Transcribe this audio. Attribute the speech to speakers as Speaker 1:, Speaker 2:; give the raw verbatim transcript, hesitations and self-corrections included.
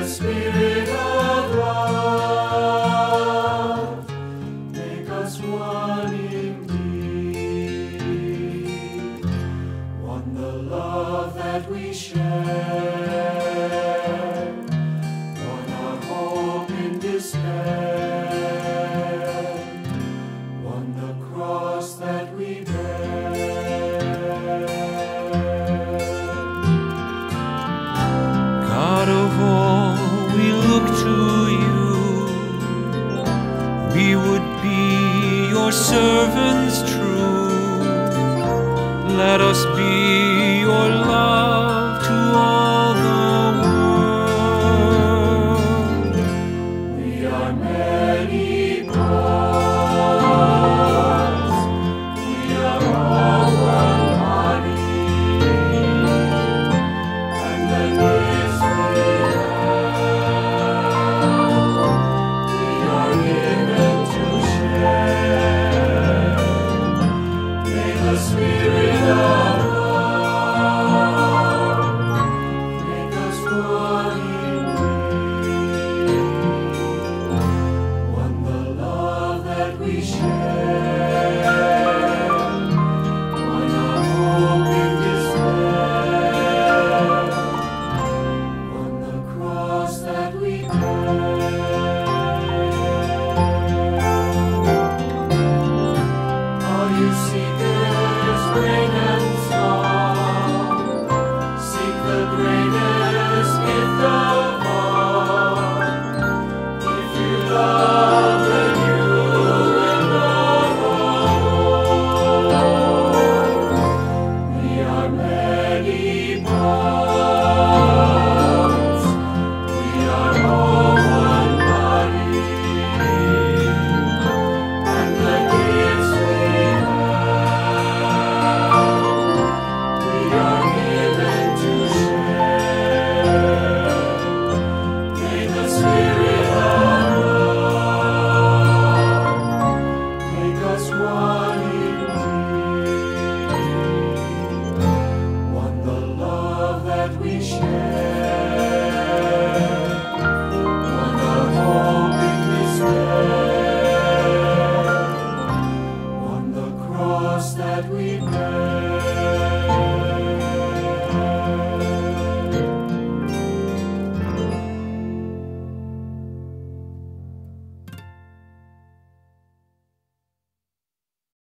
Speaker 1: Spirit of love, make us one indeed, one the love that we share, one our hope in despair, one the cross that we bear.
Speaker 2: God of all, we look to you. We would be your servants true. Let us be